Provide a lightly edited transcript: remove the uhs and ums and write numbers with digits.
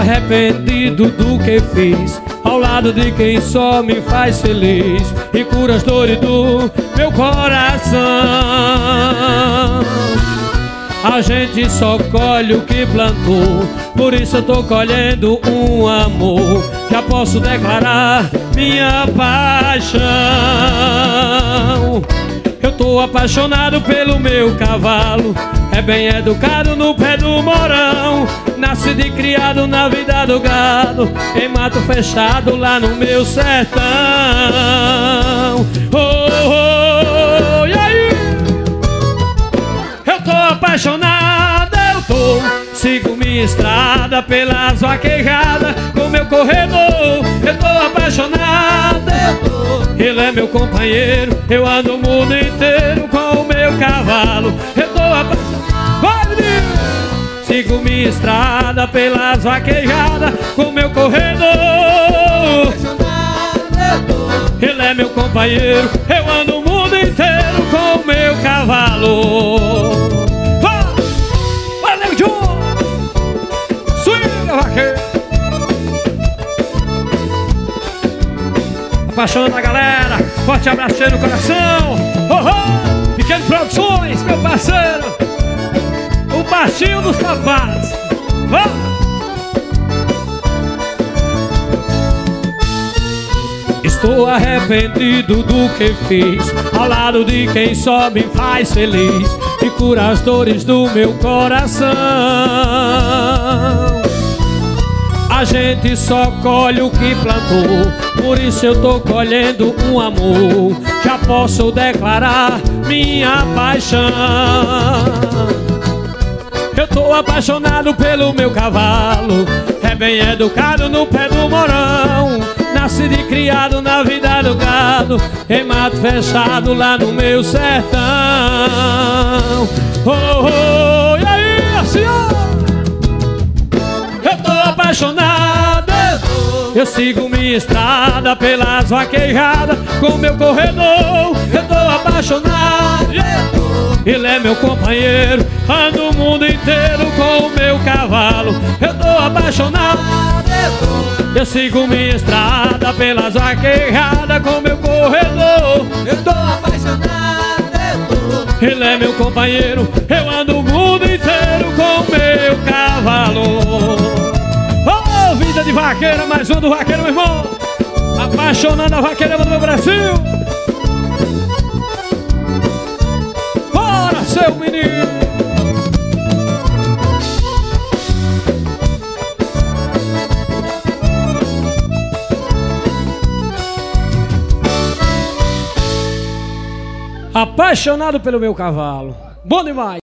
arrependido do que fiz, ao lado de quem só me faz feliz e cura as dores do meu coração. A gente só colhe o que plantou, por isso eu tô colhendo um amor. Já posso declarar minha paixão. Eu tô apaixonado pelo meu cavalo, é bem educado no pé do morão, nascido e criado na vida do gado, em mato fechado lá no meu sertão. Oh, oh, e aí? Eu tô apaixonado, sigo minha estrada pelas vaquejadas com meu corredor. Eu tô apaixonado, ele é meu companheiro, eu ando o mundo inteiro com o meu cavalo. Eu tô apaixonado, vai menino! Sigo minha estrada pelas vaquejadas com meu corredor. Ele é meu companheiro, eu ando o mundo inteiro com o meu cavalo. Valeu, João! Swinga, vaqueiro! Apaixonando a galera, forte abraço no coração. Oh, oh! Pequeno Produções, meu parceiro, o baixinho dos sapatos. Oh! Estou arrependido do que fiz, ao lado de quem só me faz feliz e cura as dores do meu coração. A gente só colhe o que plantou, por isso eu tô colhendo um amor. Já posso declarar minha paixão. Eu tô apaixonado pelo meu cavalo, é bem educado no pé do morão, nascido e criado na vida do gado, em mato fechado lá no meu sertão. Oh, oh, e aí, senhor? Eu tô apaixonado, eu sigo minha estrada pelas vaquejadas com meu corredor. Eu tô apaixonado, ele é meu companheiro, ando o mundo inteiro com o meu cavalo. Eu tô apaixonado, eu sigo minha estrada pelas vaquejadas com meu corredor. Eu tô apaixonado, ele é meu companheiro, eu ando o mundo inteiro com o meu cavalo. Oh, vida de vaqueira, mais um do vaqueiro, meu irmão. Apaixonando a vaqueira do meu Brasil. Bora, seu menino. Apaixonado pelo meu cavalo. Bom demais.